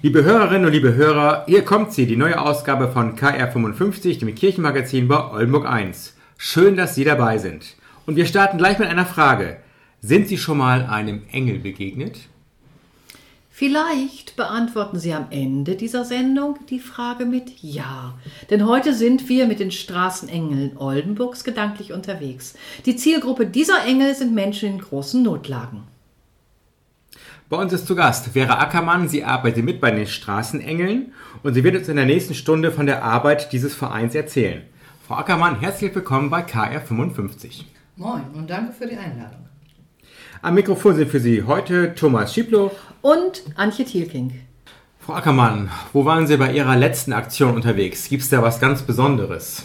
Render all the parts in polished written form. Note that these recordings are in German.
Liebe Hörerinnen und liebe Hörer, hier kommt sie, die neue Ausgabe von KR55, dem Kirchenmagazin bei Oldenburg 1. Schön, dass Sie dabei sind. Und wir starten gleich mit einer Frage. Sind Sie schon mal einem Engel begegnet? Vielleicht beantworten Sie am Ende dieser Sendung die Frage mit Ja. Denn heute sind wir mit den Straßenengeln Oldenburgs gedanklich unterwegs. Die Zielgruppe dieser Engel sind Menschen in großen Notlagen. Bei uns ist zu Gast Vera Ackermann. Sie arbeitet mit bei den Straßenengeln und sie wird uns in der nächsten Stunde von der Arbeit dieses Vereins erzählen. Frau Ackermann, herzlich willkommen bei KR55. Moin und danke für die Einladung. Am Mikrofon sind für Sie heute Thomas Schiebloch und Antje Thielking. Frau Ackermann, wo waren Sie bei Ihrer letzten Aktion unterwegs? Gibt es da was ganz Besonderes?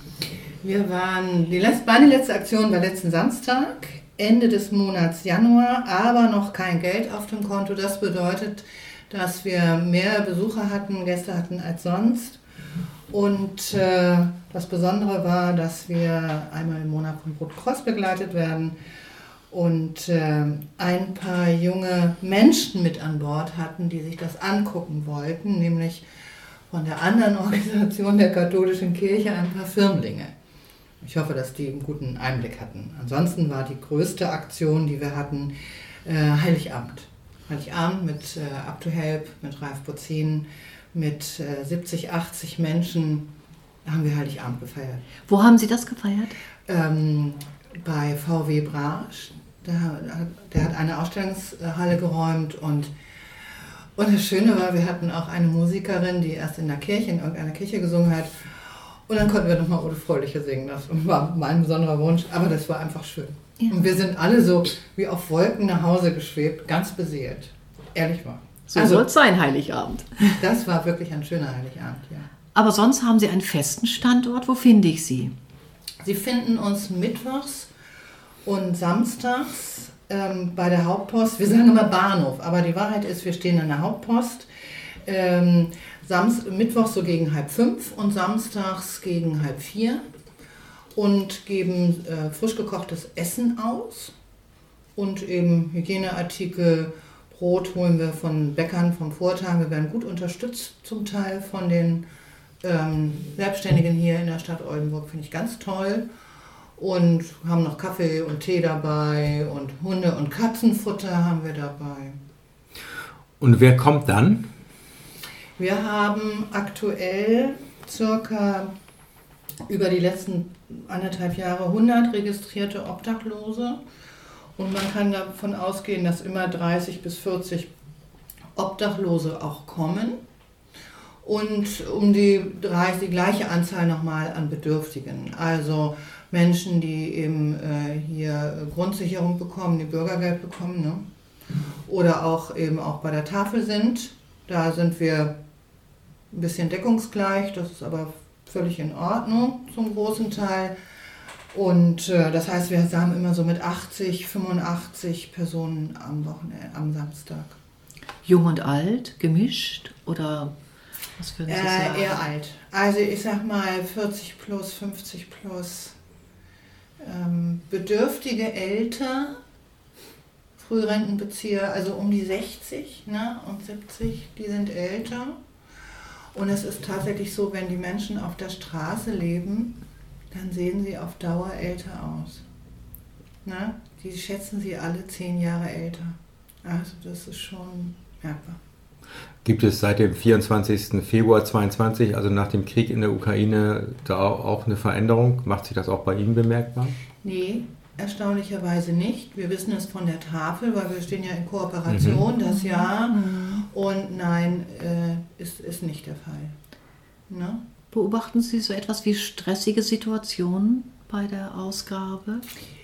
Meine letzte Aktion war letzten Samstag, Ende des Monats Januar, aber noch kein Geld auf dem Konto. Das bedeutet, dass wir mehr Besucher hatten, Gäste hatten als sonst. Und das Besondere war, dass wir einmal im Monat vom Roten Kreuz begleitet werden und ein paar junge Menschen mit an Bord hatten, die sich das angucken wollten, nämlich von der anderen Organisation der katholischen Kirche ein paar Firmlinge. Ich hoffe, dass die einen guten Einblick hatten. Ansonsten war die größte Aktion, die wir hatten, Heiligabend. Heiligabend mit Up to Help, mit Ralf Bozin, mit 70, 80 Menschen haben wir Heiligabend gefeiert. Wo haben Sie das gefeiert? Bei VW Brasch. Der hat eine Ausstellungshalle geräumt und das Schöne war, wir hatten auch eine Musikerin, die erst in irgendeiner Kirche gesungen hat. Und dann konnten wir nochmal Ode Fröhliche singen. Das war mein besonderer Wunsch, aber das war einfach schön. Ja. Und wir sind alle so wie auf Wolken nach Hause geschwebt, ganz beseelt. Ehrlich wahr. So soll es sein, Heiligabend. Das war wirklich ein schöner Heiligabend, ja. Aber sonst haben Sie einen festen Standort. Wo finde ich Sie? Sie finden uns mittwochs und samstags bei der Hauptpost. Wir sagen immer Bahnhof, aber die Wahrheit ist, wir stehen an der Hauptpost. Mittwochs so gegen 4:30 und samstags gegen 3:30 und geben frisch gekochtes Essen aus und eben Hygieneartikel, Brot holen wir von Bäckern vom Vortag. Wir werden gut unterstützt zum Teil von den Selbstständigen hier in der Stadt Oldenburg, finde ich ganz toll. Und haben noch Kaffee und Tee dabei und Hunde- und Katzenfutter haben wir dabei. Und wer kommt dann? Wir haben aktuell circa über die letzten 1,5 Jahre 100 registrierte Obdachlose und man kann davon ausgehen, dass immer 30 bis 40 Obdachlose auch kommen und um die gleiche Anzahl nochmal an Bedürftigen, also Menschen, die eben hier Grundsicherung bekommen, die Bürgergeld bekommen, ne? Oder auch eben auch bei der Tafel sind. Da sind wir ein bisschen deckungsgleich, das ist aber völlig in Ordnung zum großen Teil. Und das heißt, wir haben immer so mit 80, 85 Personen am Samstag. Jung und alt, gemischt oder was würden Sie sagen? Eher alt. Also ich sag mal 40 plus, 50 plus. Bedürftige älter, Frührentenbezieher, also um die 60, ne, und 70, die sind älter. Und es ist tatsächlich so, wenn die Menschen auf der Straße leben, dann sehen sie auf Dauer älter aus. Ne? Die schätzen sie alle 10 Jahre älter. Also das ist schon merkbar. Gibt es seit dem 24. Februar 2022, also nach dem Krieg in der Ukraine, da auch eine Veränderung? Macht sich das auch bei Ihnen bemerkbar? Nee, erstaunlicherweise nicht. Wir wissen es von der Tafel, weil wir stehen ja in Kooperation das Jahr. Und nein, ist nicht der Fall. Ne? Beobachten Sie so etwas wie stressige Situationen bei der Ausgabe?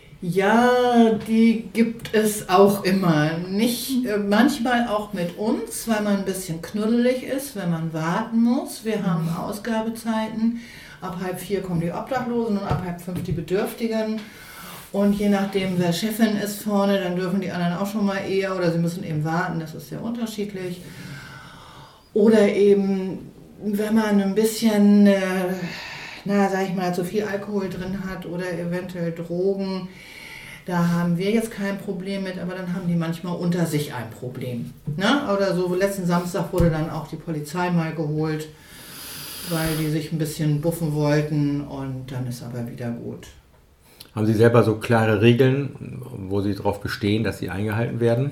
Ja, die gibt es auch immer. Nicht, manchmal auch mit uns, weil man ein bisschen knuddelig ist, wenn man warten muss. Wir haben Ausgabezeiten. Ab 3:30 kommen die Obdachlosen und ab 4:30 die Bedürftigen. Und je nachdem, wer Chefin ist vorne, dann dürfen die anderen auch schon mal eher oder sie müssen eben warten. Das ist sehr unterschiedlich. Oder eben, wenn man ein bisschen, sag ich mal, zu viel Alkohol drin hat oder eventuell Drogen, Da haben wir jetzt kein Problem mit, aber dann haben die manchmal unter sich ein Problem. Ne? Oder so, letzten Samstag wurde dann auch die Polizei mal geholt, weil die sich ein bisschen buffen wollten und dann ist aber wieder gut. Haben Sie selber so klare Regeln, wo Sie darauf bestehen, dass sie eingehalten werden?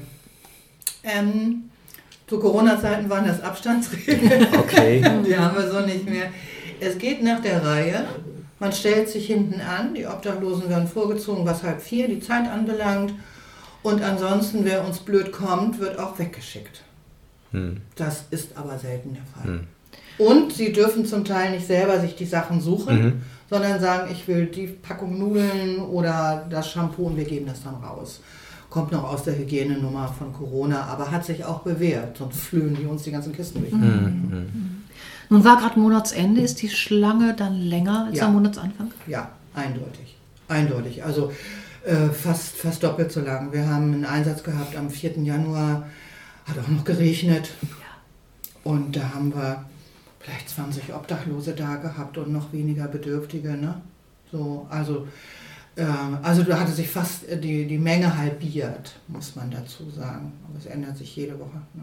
Zu Corona-Zeiten waren das Abstandsregeln. Okay. Die haben wir so nicht mehr. Es geht nach der Reihe. Man stellt sich hinten an. Die Obdachlosen werden vorgezogen, was 3:30 die Zeit anbelangt. Und ansonsten, wer uns blöd kommt, wird auch weggeschickt. Das ist aber selten der Fall. Und sie dürfen zum Teil nicht selber sich die Sachen suchen, sondern sagen, ich will die Packung Nudeln oder das Shampoo und wir geben das dann raus. Kommt noch aus der Hygienenummer von Corona, aber hat sich auch bewährt, sonst flöhen die uns die ganzen Kisten weg. Nun war gerade Monatsende, ist die Schlange dann länger als am Monatsanfang? Ja, eindeutig. Eindeutig, also fast doppelt so lang. Wir haben einen Einsatz gehabt am 4. Januar, hat auch noch geregnet und da haben wir vielleicht 20 Obdachlose da gehabt und noch weniger Bedürftige. Ne? So, also da hatte sich fast die Menge halbiert, muss man dazu sagen. Aber es ändert sich jede Woche. Ne?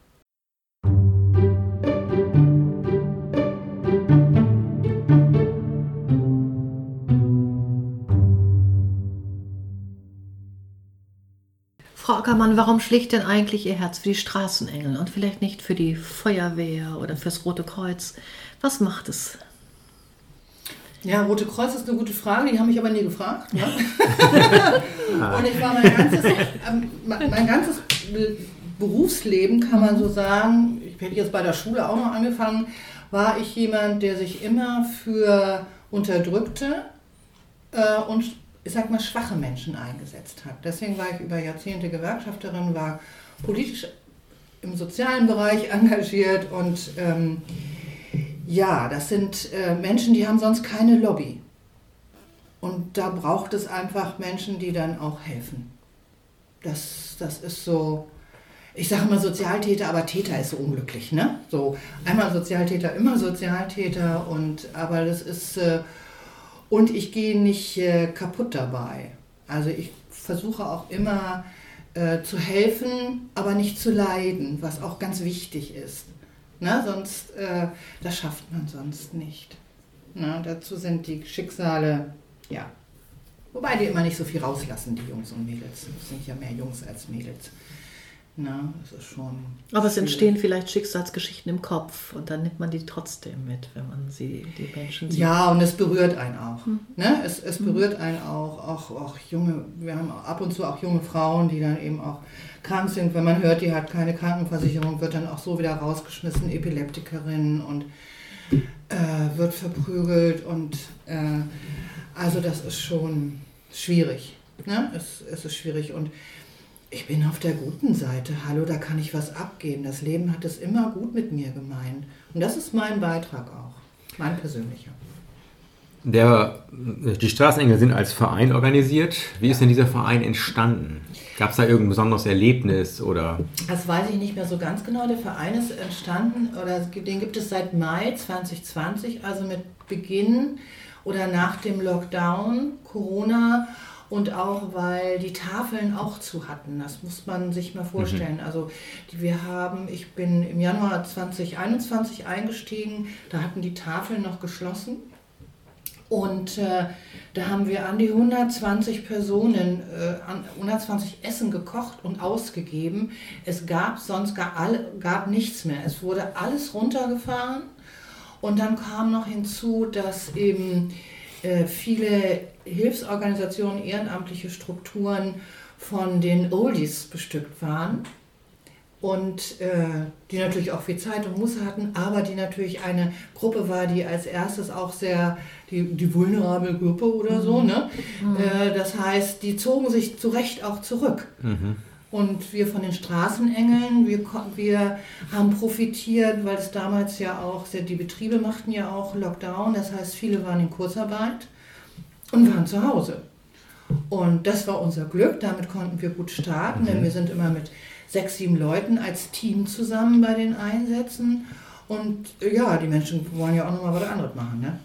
Frau Ackermann, warum schlägt denn eigentlich Ihr Herz für die Straßenengel und vielleicht nicht für die Feuerwehr oder fürs Rote Kreuz? Was macht es? Ja, Rote Kreuz ist eine gute Frage, die haben mich aber nie gefragt. Ne? Und ich war mein ganzes Berufsleben, kann man so sagen, ich hätte jetzt bei der Schule auch noch angefangen, war ich jemand, der sich immer für Unterdrückte und ich sag mal schwache Menschen eingesetzt hat. Deswegen war ich über Jahrzehnte Gewerkschafterin, war politisch im sozialen Bereich engagiert und ja, das sind Menschen, die haben sonst keine Lobby. Und da braucht es einfach Menschen, die dann auch helfen. Das ist so, ich sage immer Sozialtäter, aber Täter ist so unglücklich, ne? So, einmal Sozialtäter, immer Sozialtäter aber das ist, und ich gehe nicht kaputt dabei. Also ich versuche auch immer zu helfen, aber nicht zu leiden, was auch ganz wichtig ist. Na, sonst, das schafft man sonst nicht. Na, dazu sind die Schicksale, ja. Wobei die immer nicht so viel rauslassen, die Jungs und Mädels. Es sind ja mehr Jungs als Mädels. Na, das ist schon. Aber es entstehen vielleicht Schicksalsgeschichten im Kopf und dann nimmt man die trotzdem mit, wenn man die Menschen sieht. Ja, und es berührt einen auch. Ne? Es berührt einen auch junge, wir haben ab und zu auch junge Frauen, die dann eben auch krank sind. Wenn man hört, die hat keine Krankenversicherung, wird dann auch so wieder rausgeschmissen, Epileptikerin und wird verprügelt und also das ist schon schwierig. Ne? Es ist schwierig und ich bin auf der guten Seite. Hallo, da kann ich was abgeben. Das Leben hat es immer gut mit mir gemeint. Und das ist mein Beitrag auch, mein persönlicher. Die Straßenengel sind als Verein organisiert. Wie ist denn dieser Verein entstanden? Gab es da irgendein besonderes Erlebnis? Oder? Das weiß ich nicht mehr so ganz genau. Der Verein ist entstanden, oder den gibt es seit Mai 2020, also mit Beginn oder nach dem Lockdown, Corona. Und auch, weil die Tafeln auch zu hatten. Das muss man sich mal vorstellen. Also ich bin im Januar 2021 eingestiegen, da hatten die Tafeln noch geschlossen. Und da haben wir an die 120 Personen, 120 Essen gekocht und ausgegeben. Es gab sonst gab nichts mehr. Es wurde alles runtergefahren. Und dann kam noch hinzu, dass eben viele Hilfsorganisationen, ehrenamtliche Strukturen von den Oldies bestückt waren und die natürlich auch viel Zeit und Muße hatten, aber die natürlich eine Gruppe war, die als erstes auch sehr, die vulnerable Gruppe oder so, ne? Das heißt, die zogen sich zu Recht auch zurück. Und wir von den Straßenengeln, wir haben profitiert, weil es damals ja auch, die Betriebe machten ja auch Lockdown, das heißt, viele waren in Kurzarbeit und waren zu Hause. Und das war unser Glück, damit konnten wir gut starten, denn wir sind immer mit 6, 7 Leuten als Team zusammen bei den Einsätzen. Und ja, die Menschen wollen ja auch nochmal was anderes machen, ne?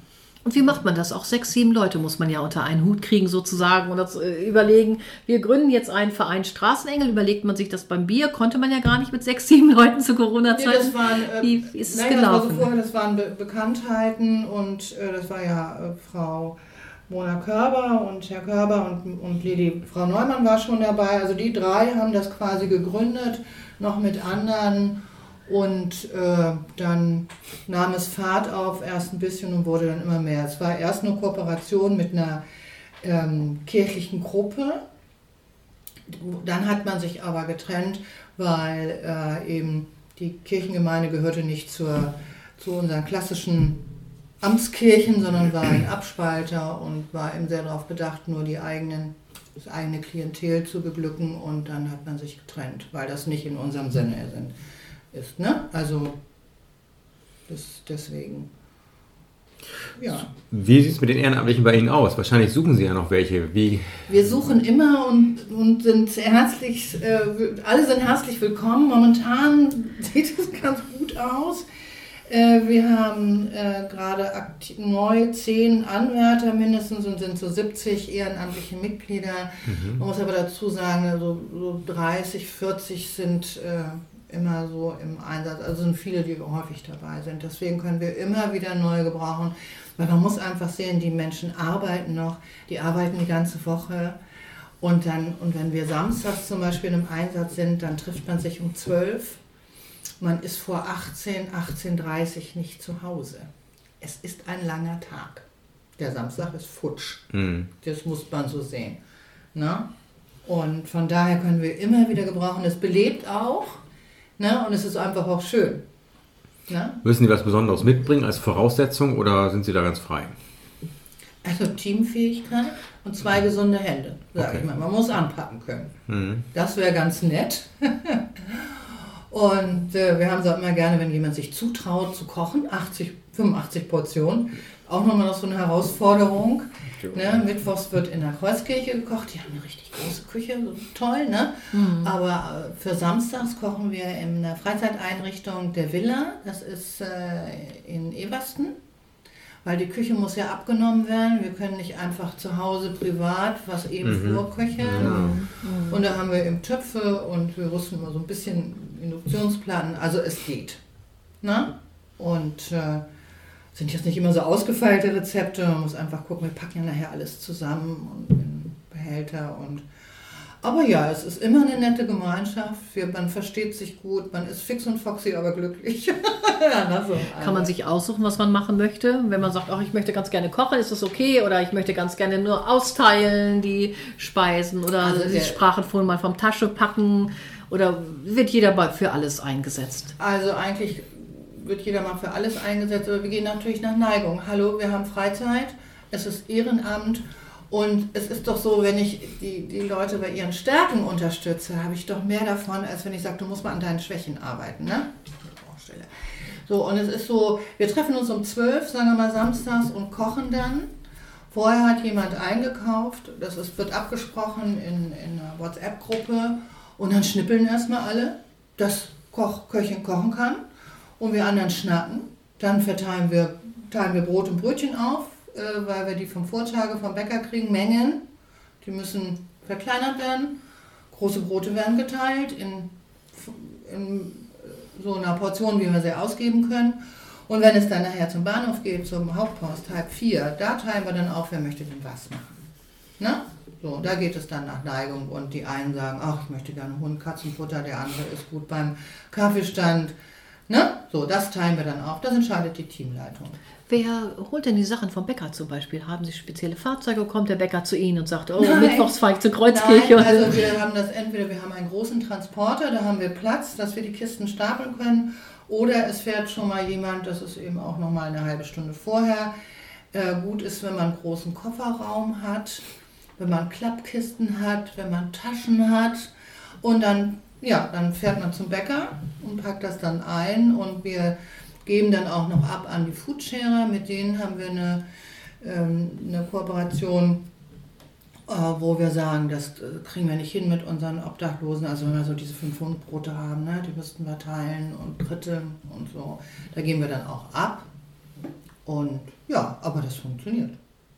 Und wie macht man das? Auch 6, 7 Leute muss man ja unter einen Hut kriegen sozusagen und das überlegen. Wir gründen jetzt einen Verein Straßenengel. Überlegt man sich das beim Bier? Konnte man ja gar nicht mit 6, 7 Leuten zu Corona-Zeiten. Nee, wie ist es gelaufen? Das waren Bekanntheiten und das war ja Frau Mona Körber und Herr Körber und Frau Neumann war schon dabei. Also die 3 haben das quasi gegründet, noch mit anderen. Und dann nahm es Fahrt auf, erst ein bisschen und wurde dann immer mehr. Es war erst eine Kooperation mit einer kirchlichen Gruppe. Dann hat man sich aber getrennt, weil eben die Kirchengemeinde gehörte nicht zu unseren klassischen Amtskirchen, sondern war ein Abspalter und war eben sehr darauf bedacht, nur das eigene Klientel zu beglücken. Und dann hat man sich getrennt, weil das nicht in unserem Sinne ist, ne? Also deswegen. Ja. Wie sieht es mit den Ehrenamtlichen bei Ihnen aus? Wahrscheinlich suchen Sie ja noch welche. Wir suchen immer und sind herzlich, alle sind herzlich willkommen. Momentan sieht es ganz gut aus. Wir haben gerade neu 10 Anwärter mindestens und sind so 70 ehrenamtliche Mitglieder. Man muss aber dazu sagen, so 30, 40 sind immer so im Einsatz, also sind viele, die häufig dabei sind. Deswegen können wir immer wieder neue gebrauchen, weil man muss einfach sehen, die Menschen arbeiten noch, die arbeiten die ganze Woche und wenn wir samstags zum Beispiel im Einsatz sind, dann trifft man sich um 12. Man ist vor 18:30 nicht zu Hause. Es ist ein langer Tag. Der Samstag ist futsch. Das muss man so sehen. Na? Und von daher können wir immer wieder gebrauchen. Es belebt auch. Ne? Und es ist einfach auch schön. Ne? Müssen Sie was Besonderes mitbringen als Voraussetzung oder sind Sie da ganz frei? Also Teamfähigkeit und 2 gesunde Hände, sage ich mal. Man muss anpacken können. Das wäre ganz nett. Und wir haben es auch immer gerne, wenn jemand sich zutraut zu kochen, 85 Portionen. Auch nochmal so eine Herausforderung. Ne? Mittwochs wird in der Kreuzkirche gekocht. Die haben eine richtig große Küche, so toll. Ne? Aber für samstags kochen wir in der Freizeiteinrichtung der Villa. Das ist in Eversten. Weil die Küche muss ja abgenommen werden. Wir können nicht einfach zu Hause privat, was eben Flurköche. Und da haben wir eben Töpfe und wir rüsten immer so ein bisschen Induktionsplatten. Also es geht. Na? Und sind jetzt nicht immer so ausgefeilte Rezepte. Man muss einfach gucken, wir packen ja nachher alles zusammen und in Behälter. Aber ja, es ist immer eine nette Gemeinschaft. Man versteht sich gut, man ist fix und foxy, aber glücklich. Kann man sich aussuchen, was man machen möchte? Wenn man sagt, ich möchte ganz gerne kochen, ist das okay? Oder ich möchte ganz gerne nur austeilen, die Speisen? Oder Sie sprachen vorhin mal vom Tasche packen? Oder wird jeder für alles eingesetzt? Also eigentlich wird jeder mal für alles eingesetzt, aber wir gehen natürlich nach Neigung. Hallo, wir haben Freizeit, es ist Ehrenamt und es ist doch so, wenn ich die Leute bei ihren Stärken unterstütze, habe ich doch mehr davon, als wenn ich sage, du musst mal an deinen Schwächen arbeiten. Ne? So, und es ist so, wir treffen uns um 12, sagen wir mal samstags und kochen dann. Vorher hat jemand eingekauft, wird abgesprochen in einer WhatsApp-Gruppe und dann schnippeln erstmal alle, dass Köchin kochen kann. Und wir anderen schnacken, dann teilen wir Brot und Brötchen auf, weil wir die vom Vortage vom Bäcker kriegen, Mengen, die müssen verkleinert werden, große Brote werden geteilt in so einer Portion, wie wir sie ausgeben können. Und wenn es dann nachher zum Bahnhof geht, zum Hauptpost, 3:30, da teilen wir dann auf, wer möchte denn was machen. Na? So, da geht es dann nach Neigung und die einen sagen, ich möchte gerne Hund, Katzenfutter, der andere ist gut beim Kaffeestand. Ne? So, das teilen wir dann auf. Das entscheidet die Teamleitung. Wer holt denn die Sachen vom Bäcker zum Beispiel? Haben Sie spezielle Fahrzeuge? Kommt der Bäcker zu Ihnen und sagt, mittwochs fahre ich zur Kreuzkirche? Nein, also wir haben einen großen Transporter, da haben wir Platz, dass wir die Kisten stapeln können. Oder es fährt schon mal jemand, das ist eben auch nochmal eine halbe Stunde vorher. Gut ist, wenn man einen großen Kofferraum hat, wenn man Klappkisten hat, wenn man Taschen hat. Und dann fährt man zum Bäcker und packt das dann ein und wir geben dann auch noch ab an die Foodsharer. Mit denen haben wir eine Kooperation, wo wir sagen, das kriegen wir nicht hin mit unseren Obdachlosen. Also wenn wir so diese 500 Brote haben, ne, die müssten wir teilen und Kritte und so. Da geben wir dann auch ab. Und Ja, aber das funktioniert.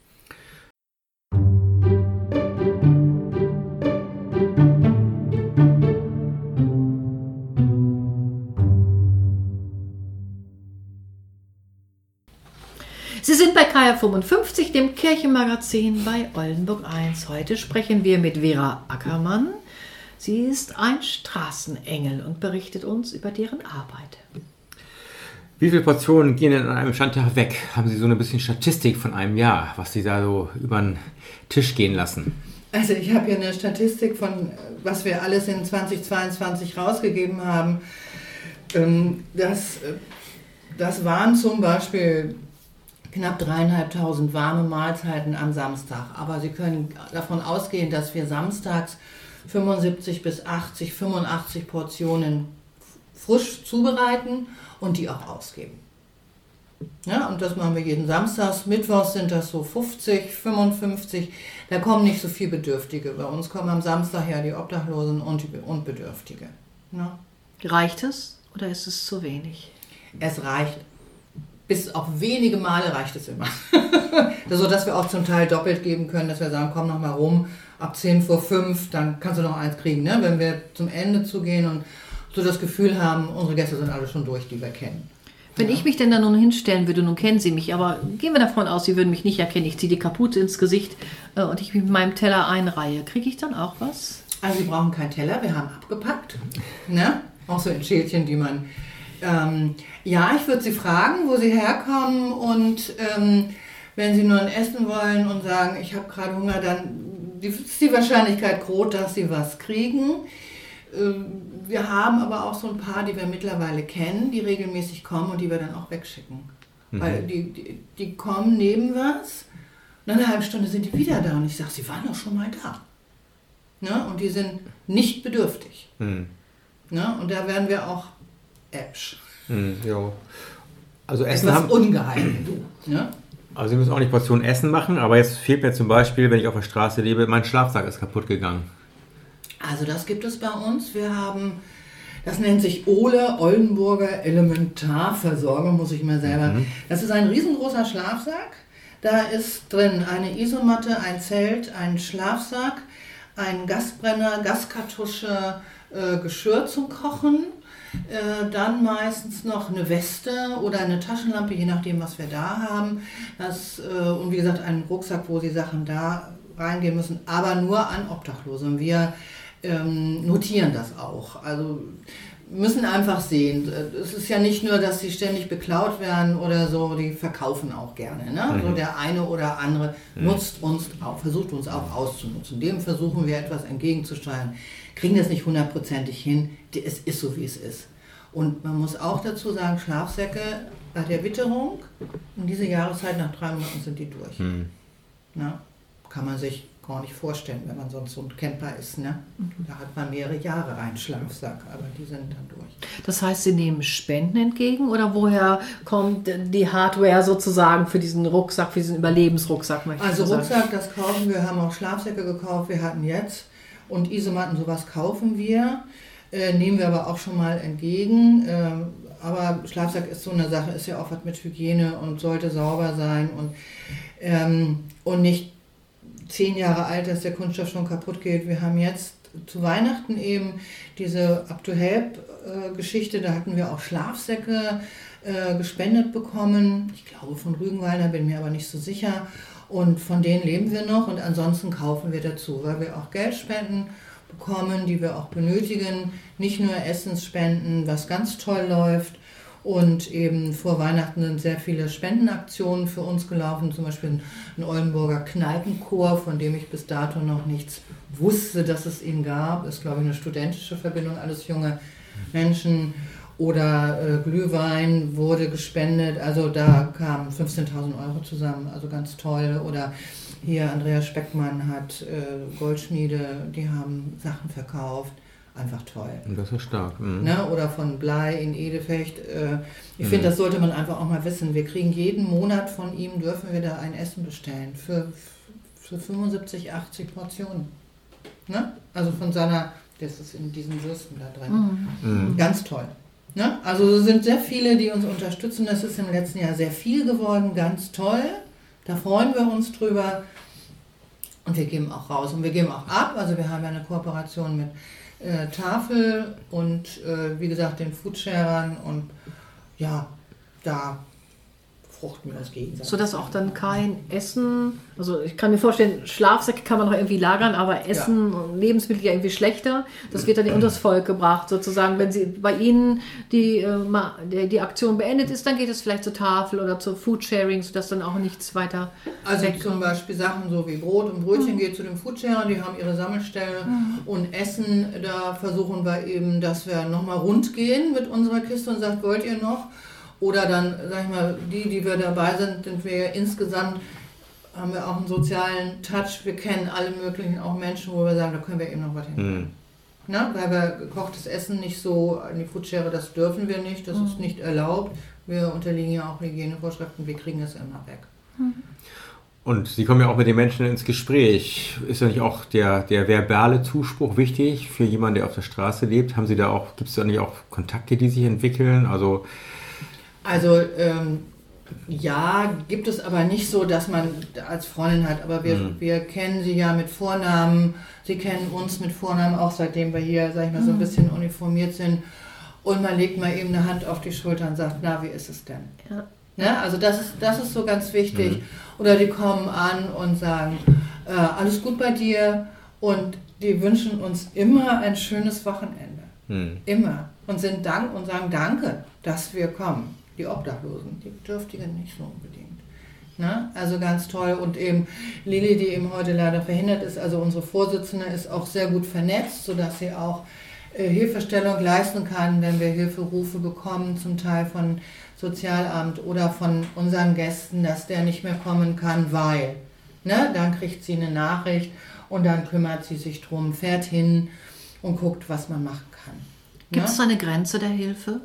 Sie sind bei KR55, dem Kirchenmagazin bei Oldenburg 1. Heute sprechen wir mit Vera Ackermann. Sie ist ein Straßenengel und berichtet uns über deren Arbeit. Wie viele Portionen gehen denn an einem Standtag weg? Haben Sie so ein bisschen Statistik von einem Jahr, was Sie da so über den Tisch gehen lassen? Also ich habe hier eine Statistik von, was wir alles in 2022 rausgegeben haben. Das waren zum Beispiel knapp 3.500 warme Mahlzeiten am Samstag. Aber Sie können davon ausgehen, dass wir samstags 75 bis 80, 85 Portionen frisch zubereiten und die auch ausgeben. Ja, und das machen wir jeden Samstag. Mittwochs sind das so 50, 55. Da kommen nicht so viele Bedürftige. Bei uns kommen am Samstag ja die Obdachlosen und Bedürftige. Ja. Reicht es oder ist es zu wenig? Es reicht. Bis auf wenige Male reicht es immer. So dass wir auch zum Teil doppelt geben können, dass wir sagen, komm noch mal rum, ab 10 vor 5, dann kannst du noch eins kriegen. Ne? Wenn wir zum Ende zugehen und so das Gefühl haben, unsere Gäste sind alle schon durch, die wir kennen. Wenn ich mich denn da nun hinstellen würde, nun kennen Sie mich, aber gehen wir davon aus, Sie würden mich nicht erkennen. Ich ziehe die Kapuze ins Gesicht und ich mich mit meinem Teller einreihe. Kriege ich dann auch was? Also Sie brauchen keinen Teller, wir haben abgepackt. Ne? Auch so in Schälchen, die man... ja, ich würde Sie fragen, wo Sie herkommen und wenn Sie nur ein Essen wollen und sagen, ich habe gerade Hunger, dann ist die Wahrscheinlichkeit groß, dass Sie was kriegen. Wir haben aber auch so ein paar, die wir mittlerweile kennen, die regelmäßig kommen und die wir dann auch wegschicken. Weil die kommen, nehmen was, nach einer halben Stunde sind die wieder da und ich sage, sie waren doch schon mal da. Ne? Und die sind nicht bedürftig. Ne? Und da werden wir auch Äpsch. Ja. Also Essen etwas ungeheim, du. Ne? Also Sie müssen auch nicht Portionen Essen machen, aber jetzt fehlt mir zum Beispiel, wenn ich auf der Straße lebe, mein Schlafsack ist kaputt gegangen. Also das gibt es bei uns. Wir haben, das nennt sich OLE, Oldenburger Elementarversorgung, muss ich mir selber. Das ist ein riesengroßer Schlafsack. Da ist drin eine Isomatte, ein Zelt, ein Schlafsack, ein Gasbrenner, Gaskartusche, Geschirr zum Kochen. Dann meistens noch eine Weste oder eine Taschenlampe, je nachdem, was wir da haben. Und wie gesagt, einen Rucksack, wo die Sachen da reingehen müssen, aber nur an Obdachlose. Und wir notieren das auch. Also müssen einfach sehen. Es ist ja nicht nur, dass sie ständig beklaut werden oder so, die verkaufen auch gerne. Ne? So der eine oder andere nutzt uns auch, versucht uns auch auszunutzen. Dem versuchen wir etwas entgegenzusteuern. Kriegen das nicht hundertprozentig hin. Es ist so, wie es ist. Und man muss auch dazu sagen, Schlafsäcke bei der Witterung, in dieser Jahreszeit nach 3 Monaten sind die durch. Na, kann man sich gar nicht vorstellen, wenn man sonst so ein Camper ist. Ne? Da hat man mehrere Jahre einen Schlafsack, aber die sind dann durch. Das heißt, Sie nehmen Spenden entgegen oder woher kommt die Hardware sozusagen für diesen Rucksack, für diesen Überlebensrucksack? Also Rucksack, das kaufen wir, haben auch Schlafsäcke gekauft, wir hatten jetzt und Isomatten, sowas kaufen wir, nehmen wir aber auch schon mal entgegen. Aber Schlafsack ist so eine Sache, ist ja auch was mit Hygiene und sollte sauber sein und nicht 10 Jahre alt, dass der Kunststoff schon kaputt geht. Wir haben jetzt zu Weihnachten eben diese Up-to-Help-Geschichte, da hatten wir auch Schlafsäcke gespendet bekommen. Ich glaube von Rügenwalder, bin mir aber nicht so sicher. Und von denen leben wir noch und ansonsten kaufen wir dazu, weil wir auch Geldspenden bekommen, die wir auch benötigen. Nicht nur Essensspenden, was ganz toll läuft. Und eben vor Weihnachten sind sehr viele Spendenaktionen für uns gelaufen, zum Beispiel ein Oldenburger Kneipenchor, von dem ich bis dato noch nichts wusste, dass es ihn gab. Ist, glaube ich, eine studentische Verbindung, alles junge Menschen. Oder Glühwein wurde gespendet, also da kamen 15.000 € zusammen, also ganz toll. Oder hier Andreas Speckmann hat Goldschmiede, die haben Sachen verkauft. Einfach toll. Das ist stark. Ne? Oder von Blei in Edefecht. Ich finde, das sollte man einfach auch mal wissen. Wir kriegen jeden Monat von ihm, dürfen wir da ein Essen bestellen. Für 75, 80 Portionen. Ne? Also von seiner, das ist in diesen Würsten da drin. Ganz toll. Ne? Also es sind sehr viele, die uns unterstützen. Das ist im letzten Jahr sehr viel geworden, ganz toll. Da freuen wir uns drüber. Und wir geben auch raus und wir geben auch ab. Also wir haben ja eine Kooperation mit Tafel und wie gesagt den Foodsharern und ja, da fruchten wir uns gegenseitig. Sodass auch dann kein Essen, also ich kann mir vorstellen, Schlafsäcke kann man noch irgendwie lagern, aber Essen und Lebensmittel ja irgendwie schlechter. Das wird dann unters Volk gebracht, sozusagen. Wenn sie bei Ihnen die Aktion beendet ist, dann geht es vielleicht zur Tafel oder zur Foodsharing, sodass dann auch nichts weiter Also zum Beispiel Sachen so wie Brot und Brötchen geht zu den Foodsharern, die haben ihre Sammelstelle und Essen, da versuchen wir eben, dass wir nochmal rund gehen mit unserer Kiste und sagt, wollt ihr noch? Oder dann, sag ich mal, die wir dabei sind wir insgesamt, haben wir auch einen sozialen Touch. Wir kennen alle möglichen auch Menschen, wo wir sagen, da können wir eben noch was hin. Na, weil wir gekochtes Essen nicht so an die Foodshare, das dürfen wir nicht, das ist nicht erlaubt. Wir unterliegen ja auch Hygienevorschriften, wir kriegen das immer weg. Und Sie kommen ja auch mit den Menschen ins Gespräch. Ist ja nicht auch der verbale Zuspruch wichtig für jemanden, der auf der Straße lebt? Gibt es da nicht auch Kontakte, die sich entwickeln? Also ja, gibt es aber nicht so, dass man als Freundin hat, aber wir kennen sie ja mit Vornamen, sie kennen uns mit Vornamen, auch seitdem wir hier, sag ich mal, so ein bisschen uniformiert sind und man legt mal eben eine Hand auf die Schulter und sagt, na, wie ist es denn? Ja. Ne? Also das ist so ganz wichtig. Oder die kommen an und sagen, alles gut bei dir und die wünschen uns immer ein schönes Wochenende. Immer. Und sagen danke, dass wir kommen. Die Obdachlosen, die Bedürftigen nicht so unbedingt. Ne? Also ganz toll. Und eben Lili, die eben heute leider verhindert ist, also unsere Vorsitzende, ist auch sehr gut vernetzt, sodass sie auch Hilfestellung leisten kann, wenn wir Hilferufe bekommen, zum Teil von Sozialamt oder von unseren Gästen, dass der nicht mehr kommen kann, weil. Ne? Dann kriegt sie eine Nachricht und dann kümmert sie sich drum, fährt hin und guckt, was man machen kann. Gibt es da eine Grenze der Hilfe?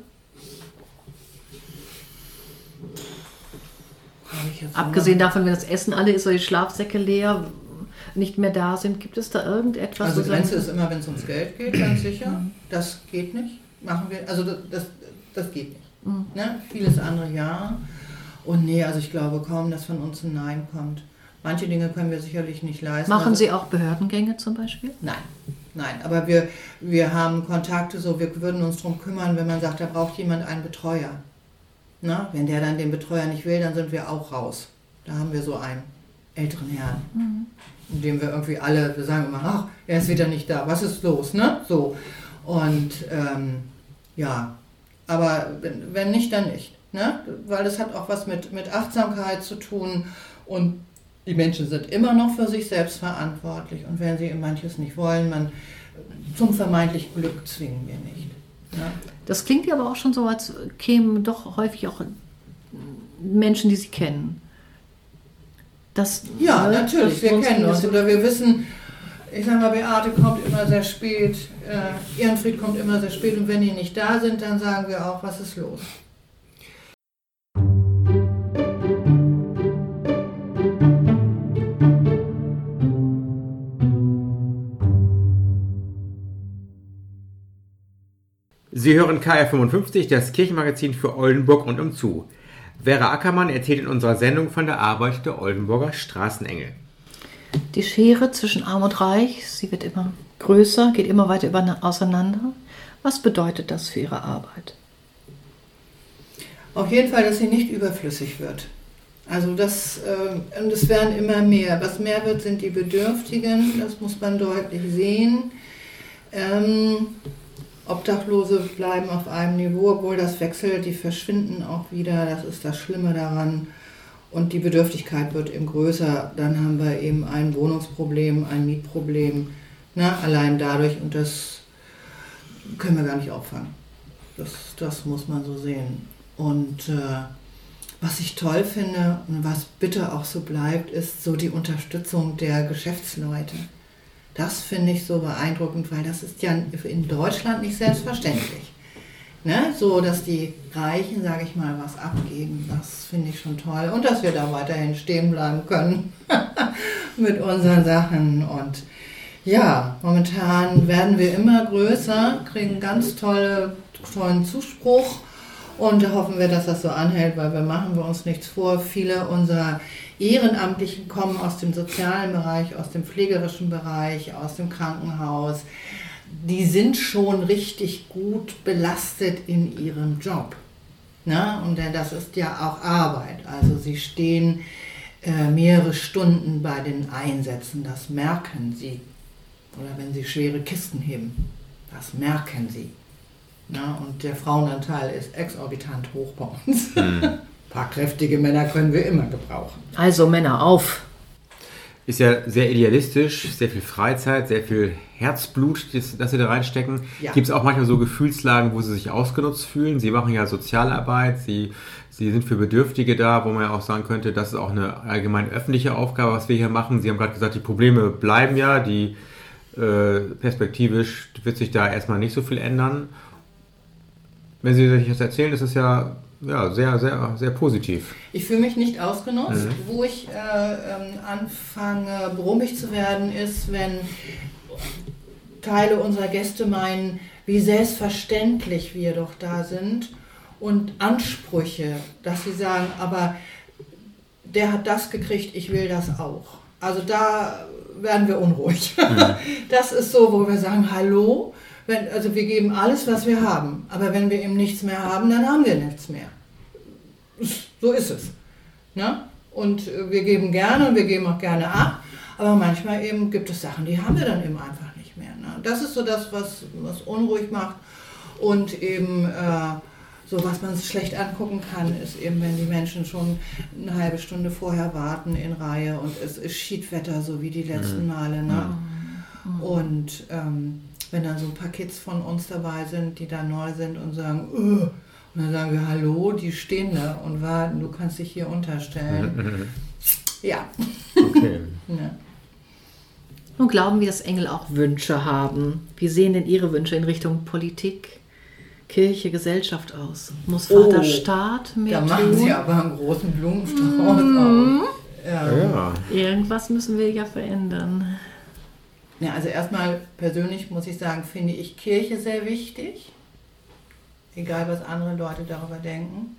Abgesehen davon, wenn das Essen alle ist oder die Schlafsäcke leer, nicht mehr da sind, gibt es da irgendetwas? Also die Grenze ist immer, wenn es ums Geld geht, ganz sicher. Das geht nicht. Machen wir, also das geht nicht. Ne? Vieles andere ja. Und nee, also ich glaube kaum, dass von uns ein Nein kommt. Manche Dinge können wir sicherlich nicht leisten. Machen Sie auch Behördengänge zum Beispiel? Nein, aber wir haben Kontakte, so wir würden uns darum kümmern, wenn man sagt, da braucht jemand einen Betreuer. Na, wenn der dann den Betreuer nicht will, dann sind wir auch raus. Da haben wir so einen älteren Herrn, in dem wir irgendwie alle, wir sagen immer, ach, er ist wieder nicht da, was ist los, ne? So. Und ja, aber wenn nicht, dann nicht. Ne? Weil das hat auch was mit Achtsamkeit zu tun und die Menschen sind immer noch für sich selbst verantwortlich und wenn sie manches nicht wollen, zum vermeintlichen Glück zwingen wir nicht. Ja. Das klingt ja aber auch schon so, als kämen doch häufig auch Menschen, die Sie kennen. Ja, natürlich, wir kennen uns oder wir wissen, ich sag mal, Beate kommt immer sehr spät, Ehrenfried kommt immer sehr spät und wenn die nicht da sind, dann sagen wir auch, was ist los? Sie hören KR55, das Kirchenmagazin für Oldenburg und umzu. Vera Ackermann erzählt in unserer Sendung von der Arbeit der Oldenburger Straßenengel. Die Schere zwischen Arm und Reich, sie wird immer größer, geht immer weiter auseinander. Was bedeutet das für Ihre Arbeit? Auf jeden Fall, dass sie nicht überflüssig wird. Also und es werden immer mehr. Was mehr wird, sind die Bedürftigen, das muss man deutlich sehen. Obdachlose bleiben auf einem Niveau, obwohl das wechselt, die verschwinden auch wieder, das ist das Schlimme daran. Und die Bedürftigkeit wird eben größer, dann haben wir eben ein Wohnungsproblem, ein Mietproblem, allein dadurch und das können wir gar nicht auffangen. Das muss man so sehen. Und was ich toll finde und was bitte auch so bleibt, ist so die Unterstützung der Geschäftsleute. Das finde ich so beeindruckend, weil das ist ja in Deutschland nicht selbstverständlich. Ne? So, dass die Reichen, sage ich mal, was abgeben, das finde ich schon toll. Und dass wir da weiterhin stehen bleiben können mit unseren Sachen. Und ja, momentan werden wir immer größer, kriegen ganz tolle tollen Zuspruch und da hoffen wir, dass das so anhält, weil machen wir uns nichts vor. Viele unserer Ehrenamtlichen kommen aus dem sozialen Bereich, aus dem pflegerischen Bereich, aus dem Krankenhaus. Die sind schon richtig gut belastet in ihrem Job. Na? Und das ist ja auch Arbeit. Also sie stehen mehrere Stunden bei den Einsätzen, das merken sie. Oder wenn sie schwere Kisten heben, das merken sie. Na? Und der Frauenanteil ist exorbitant hoch bei uns. Ein paar kräftige Männer können wir immer gebrauchen. Also Männer, auf! Ist ja sehr idealistisch, sehr viel Freizeit, sehr viel Herzblut, das Sie da reinstecken. Ja. Gibt es auch manchmal so Gefühlslagen, wo Sie sich ausgenutzt fühlen? Sie machen ja Sozialarbeit, Sie sind für Bedürftige da, wo man ja auch sagen könnte, das ist auch eine allgemein öffentliche Aufgabe, was wir hier machen. Sie haben gerade gesagt, die Probleme bleiben ja, die perspektivisch wird sich da erstmal nicht so viel ändern. Wenn Sie sich das erzählen, ist es ja sehr, sehr, sehr positiv. Ich fühle mich nicht ausgenutzt. Wo ich anfange, brummig zu werden, ist, wenn Teile unserer Gäste meinen, wie selbstverständlich wir doch da sind und Ansprüche, dass sie sagen, aber der hat das gekriegt, ich will das auch. Also da werden wir unruhig. Das ist so, wo wir sagen, hallo, also wir geben alles, was wir haben, aber wenn wir eben nichts mehr haben, dann haben wir nichts mehr. So ist es. Ne? Und wir geben gerne und wir geben auch gerne ab, aber manchmal eben gibt es Sachen, die haben wir dann eben einfach nicht mehr. Ne? Das ist so das, was unruhig macht und eben so, was man schlecht angucken kann, ist eben, wenn die Menschen schon eine halbe Stunde vorher warten in Reihe und es ist Schiedwetter, so wie die letzten Male. Ne? Und wenn dann so ein paar Kids von uns dabei sind, die da neu sind und sagen, und dann sagen wir, hallo, die stehen da und warten, du kannst dich hier unterstellen. Ja. Okay. Ja. Nun glauben wir, dass Engel auch Wünsche haben. Wie sehen denn Ihre Wünsche in Richtung Politik, Kirche, Gesellschaft aus? Muss Vater Staat mehr Da machen tun? sie aber einen großen Blumenstrauß auf. Ja. Irgendwas müssen wir ja verändern. Ja, also erstmal persönlich muss ich sagen, finde ich Kirche sehr wichtig. Egal, was andere Leute darüber denken.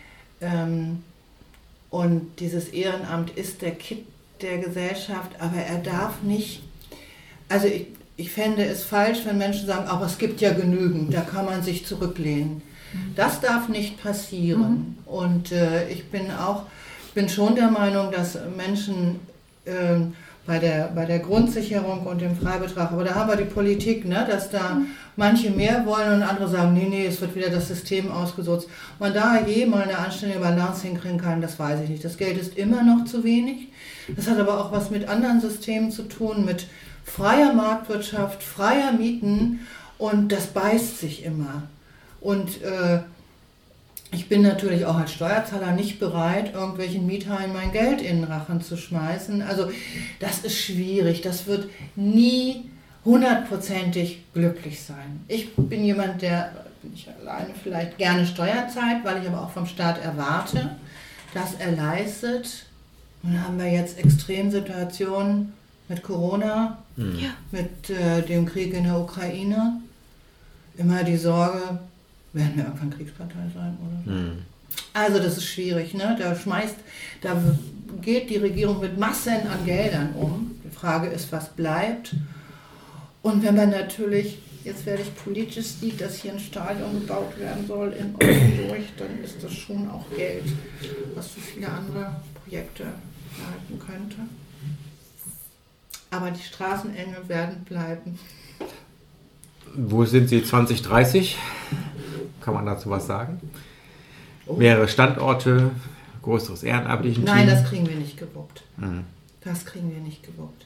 Und dieses Ehrenamt ist der Kitt der Gesellschaft, aber er darf nicht, also ich fände es falsch, wenn Menschen sagen, aber es gibt ja genügend, da kann man sich zurücklehnen. Das darf nicht passieren. Und ich bin schon der Meinung, dass Menschen bei der Grundsicherung und dem Freibetrag, aber da haben wir die Politik, ne, dass da manche mehr wollen und andere sagen, nee, es wird wieder das System ausgesetzt. Man da mal eine anständige Balance hinkriegen kann, das weiß ich nicht. Das Geld ist immer noch zu wenig. Das hat aber auch was mit anderen Systemen zu tun, mit freier Marktwirtschaft, freier Mieten und das beißt sich immer. Und ich bin natürlich auch als Steuerzahler nicht bereit, irgendwelchen Mietern mein Geld in den Rachen zu schmeißen. Also das ist schwierig, das wird nie hundertprozentig glücklich sein. Ich bin jemand, der, bin ich alleine vielleicht gerne Steuer zahlt, weil ich aber auch vom Staat erwarte, dass er leistet. Und dann haben wir jetzt Extremsituationen mit Corona, mit dem Krieg in der Ukraine. Immer die Sorge, werden wir irgendwann Kriegspartei sein oder so? Also das ist schwierig, ne? Da geht die Regierung mit Massen an Geldern um. Die Frage ist, was bleibt. Und wenn man natürlich, jetzt werde ich politisch, sieht, dass hier ein Stadion gebaut werden soll in Oldenburg, dann ist das schon auch Geld, was für viele andere Projekte erhalten könnte. Aber die Straßenengel werden bleiben. Wo sind Sie 2030? Kann man dazu was sagen? Mehrere Standorte, größeres ehrenamtlichen Team? Nein, das kriegen wir nicht gewuppt. Das kriegen wir nicht gewuppt.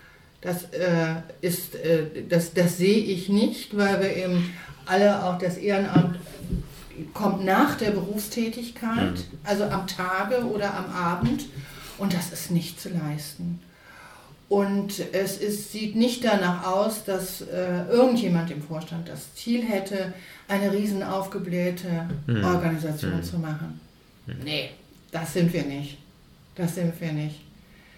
Das sehe ich nicht, weil wir eben alle auch das Ehrenamt kommt nach der Berufstätigkeit, also am Tage oder am Abend, und das ist nicht zu leisten. Und sieht nicht danach aus, dass irgendjemand im Vorstand das Ziel hätte, eine riesen aufgeblähte Organisation zu machen. Nee, das sind wir nicht. Das sind wir nicht.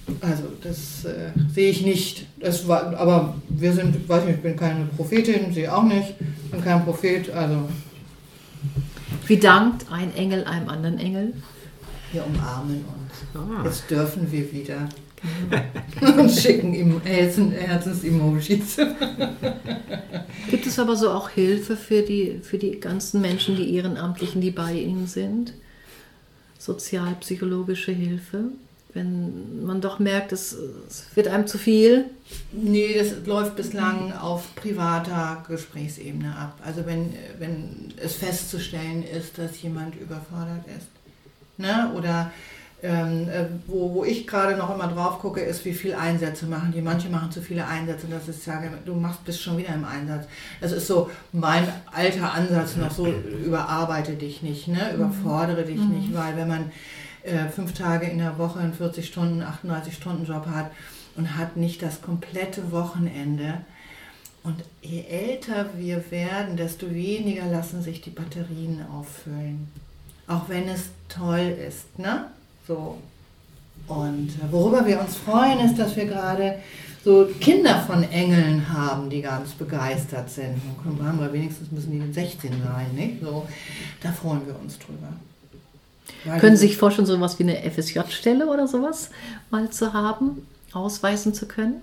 Also das sehe ich nicht. Aber wir sind, weiß nicht, ich bin keine Prophetin, sie auch nicht, ich bin kein Prophet, also... Wie dankt ein Engel einem anderen Engel? Wir umarmen uns. Jetzt dürfen wir wieder. Und schicken Herzens-Emojis. Gibt es aber so auch Hilfe für die ganzen Menschen, die Ehrenamtlichen, die bei Ihnen sind? Sozialpsychologische Hilfe? Wenn man doch merkt, es wird einem zu viel? Nee, das läuft bislang auf privater Gesprächsebene ab. Also wenn es festzustellen ist, dass jemand überfordert ist. Ne? Oder wo ich gerade noch immer drauf gucke, ist, wie viele Einsätze machen die. Manche machen zu viele Einsätze. Das ist ja, bist schon wieder im Einsatz. Das ist so mein alter Ansatz noch so, überarbeite dich nicht, ne? Überfordere dich nicht, weil wenn man 5 Tage in der Woche einen 40 Stunden, 38 Stunden Job hat und hat nicht das komplette Wochenende. Und je älter wir werden, desto weniger lassen sich die Batterien auffüllen. Auch wenn es toll ist, ne? So. Und worüber wir uns freuen, ist, dass wir gerade so Kinder von Engeln haben, die ganz begeistert sind. Dann haben wir wenigstens, müssen die 16 sein, nicht? So, da freuen wir uns drüber. Können Sie sich vorstellen, so etwas wie eine FSJ-Stelle oder sowas mal zu haben, ausweisen zu können?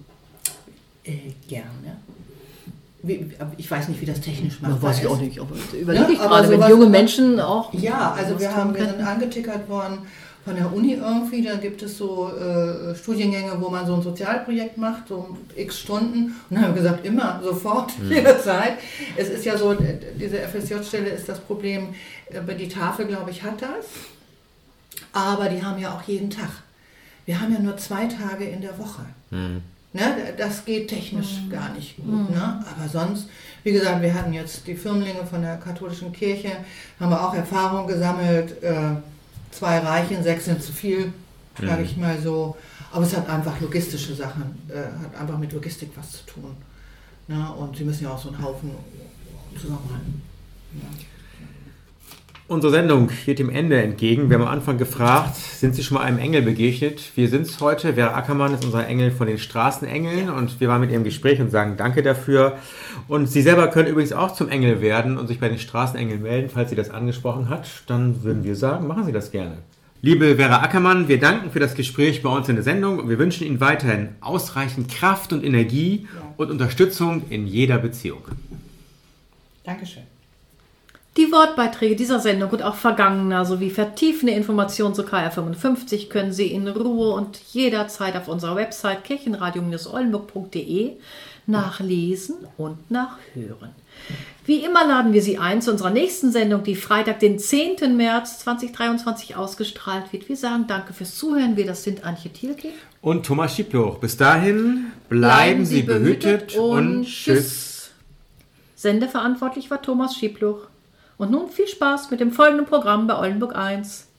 Gerne. Ich weiß nicht, wie das technisch machbar ist. Weiß ich auch nicht, aber überlege ich gerade, wenn junge Menschen auch... Ja, also wir sind angetickert worden von der Uni irgendwie, da gibt es so Studiengänge, wo man so ein Sozialprojekt macht, so x Stunden. Und dann haben wir gesagt, immer, sofort, jederzeit. Es ist ja so, diese FSJ-Stelle ist das Problem, die Tafel, glaube ich, hat das. Aber die haben ja auch jeden Tag. Wir haben ja nur 2 Tage in der Woche. Ne, das geht technisch gar nicht gut. Ne? Aber sonst, wie gesagt, wir hatten jetzt die Firmlinge von der katholischen Kirche, haben wir auch Erfahrung gesammelt. 2 reichen, 6 sind zu viel, sage ich mal so. Aber es hat einfach logistische Sachen, hat einfach mit Logistik was zu tun. Ne? Und sie müssen ja auch so einen Haufen zusammenhalten. Ja. Unsere Sendung geht dem Ende entgegen. Wir haben am Anfang gefragt, sind Sie schon mal einem Engel begegnet? Wir sind es heute. Vera Ackermann ist unser Engel von den Straßenengeln und wir waren mit ihr im Gespräch und sagen danke dafür. Und Sie selber können übrigens auch zum Engel werden und sich bei den Straßenengeln melden, falls sie das angesprochen hat. Dann würden wir sagen, machen Sie das gerne. Liebe Vera Ackermann, wir danken für das Gespräch bei uns in der Sendung und wir wünschen Ihnen weiterhin ausreichend Kraft und Energie und Unterstützung in jeder Beziehung. Dankeschön. Die Wortbeiträge dieser Sendung und auch vergangener sowie vertiefende Informationen zu KR55 können Sie in Ruhe und jederzeit auf unserer Website kirchenradio-oldenburg.de nachlesen und nachhören. Wie immer laden wir Sie ein zu unserer nächsten Sendung, die Freitag, den 10. März 2023 ausgestrahlt wird. Wir sagen danke fürs Zuhören. Wir, das sind Antje Thielke und Thomas Schiebloch. Bis dahin bleiben Sie behütet und tschüss. Sendeverantwortlich war Thomas Schiebloch. Und nun viel Spaß mit dem folgenden Programm bei Oldenburg 1.